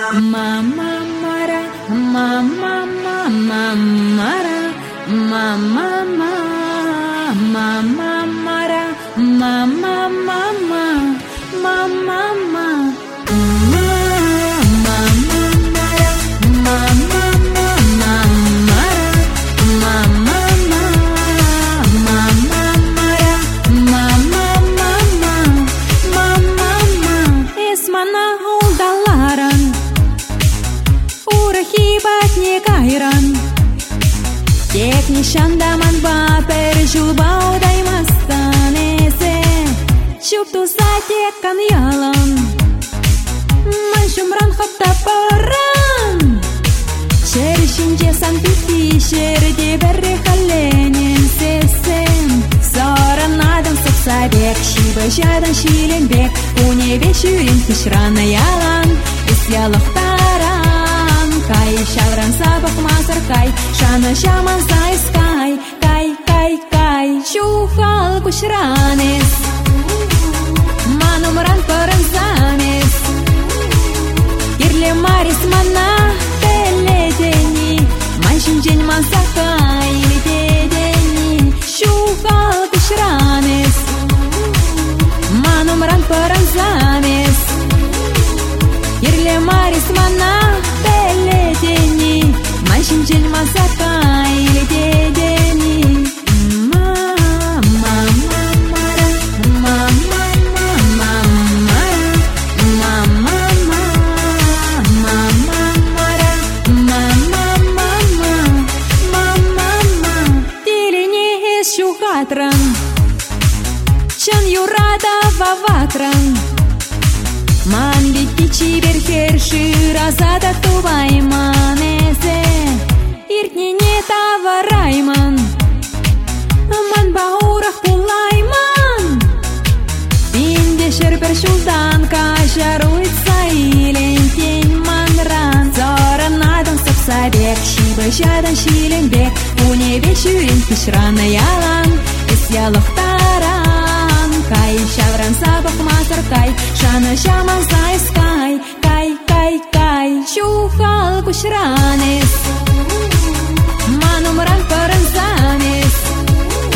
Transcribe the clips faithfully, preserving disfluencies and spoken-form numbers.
Mama mara, mama mama mara, mama mama mama mara, mama mama mama mama. Тек нишандаман бапер жубау даймастан эсе Чупту сатек кан ялан Ман шумран хопта паран Шершинже сан пити шерде берре халенен сесем Соран адам сапсабек Шиба жадан шиленбек Уне вечерин тишрана ялан Ис ялохтаран Кай шавран сабах масар кай Шана шаман сайс кай Кай кай кай Шухал кушранес Манумран паран замес Ирле марис мана теледени Маншин день манса кай ледедени Шухал кушранес Манумран паран замес Ирле марис мана теледени Маншин день манса кай ледедени Чан юрада ваватран Ман битичи верхерши разада тувай манезе Иртнене таварайман Ман баурах пулайман Бинде шерпер шулдан кашаруит саилен тень манран Зоран надан сапсабек Шиба жадан шиленбек Уне вечерин пишрана ялан Ис ялохтаран Кай шавран сабах масар кай Шана шаман сайс кай Кай кай кай Шухал кушранес Манумран паран замес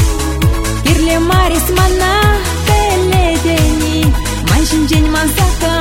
Ирле марис мана теледени Маншин день манса кай